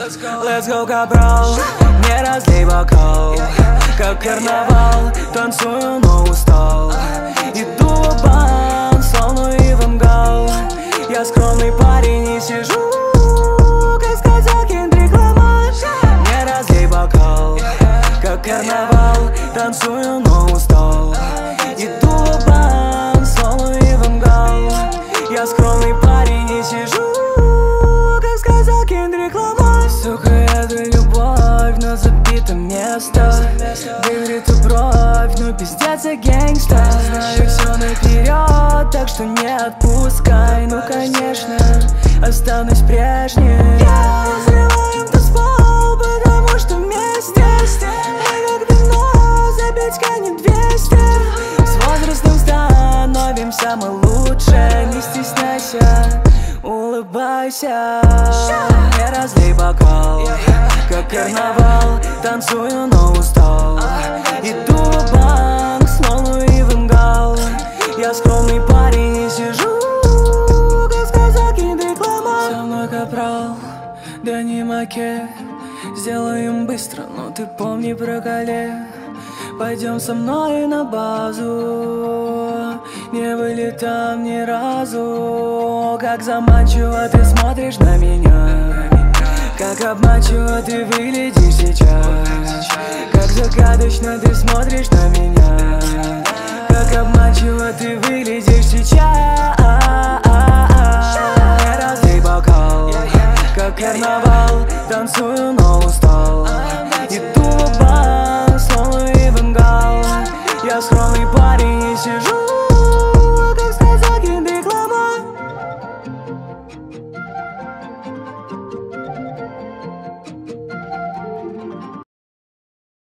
Let's go, капрал, не разлей бокал. Как карнавал, танцую, но устал. Иду в бан, словно Иван Гал. Я скромный парень и сижу, как сказал Кендрик Ламар. Не разлей бокал, как карнавал, танцую, но устал. Иду в бан, словно Иван Гал. Я скромный парень и сижу, как сказал Кендрик Ламар. Сука, это любовь, но забито место. Выгорит бровь, ну пиздец, я гэнгста. Знаю все наперед, так что не отпускай. Ну конечно, останусь прежним. Я взрываю танцпол, потому что вместе мы как давно забить канет 200. С возрастом становимся мы лучше. Не стесняйся, улыбайся. Не разлей бокал, как карнавал, танцую, но устал. Иду в банк, словно Иван Гал. Я скромный парень и сижу, как сказал Кендрик Ламар. Со мной капрал, да не макет. Сделаем быстро, но ты помни про коле. Пойдем со мной на базу. Не были там ни разу. Как заманчиво ты смотришь на меня. Как обманчиво ты выглядишь сейчас. Как загадочно ты смотришь на меня. Как обманчиво ты выглядишь сейчас. Не разлей бокал, как карнавал, танцую, но устал.